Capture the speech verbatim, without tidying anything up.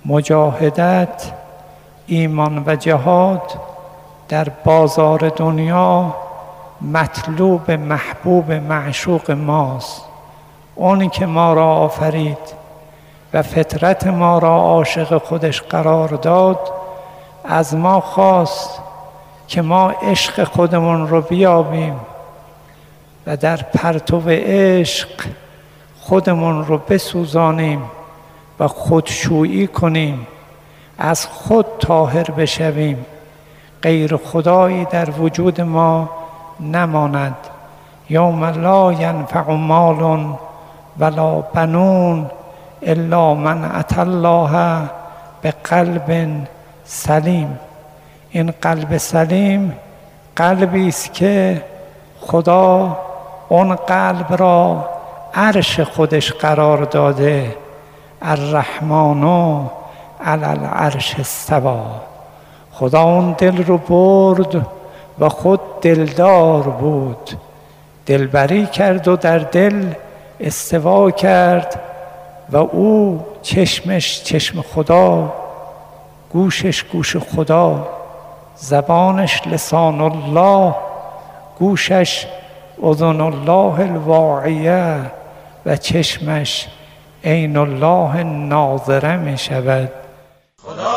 مجاهدت، ایمان و جهاد در بازار دنیا مطلوب، محبوب، معشوق ماست. اونی که ما را آفرید و فطرت ما را عاشق خودش قرار داد، از ما خواست که ما عشق خودمون رو بیابیم و در پرتو عشق خودمون رو بسوزانیم و خودشویی کنیم، از خود طاهر بشویم، غیر خدایی در وجود ما نماند. یوم لا ینفع مال ولا بنون الا من اتی الله بقلب سلیم. این قلب سلیم قلبی است که خدا اون قلب را عرش خودش قرار داده. الرحمن علی العرش استوی. خدا اون دل رو برد و خود دلدار بود، دلبری کرد و در دل استوا کرد و او چشمش چشم خدا، گوشش گوش خدا، زبانش لسان الله، گوشش اذن الله الواعیه و چشمش عین الله الناظره می شود. خدا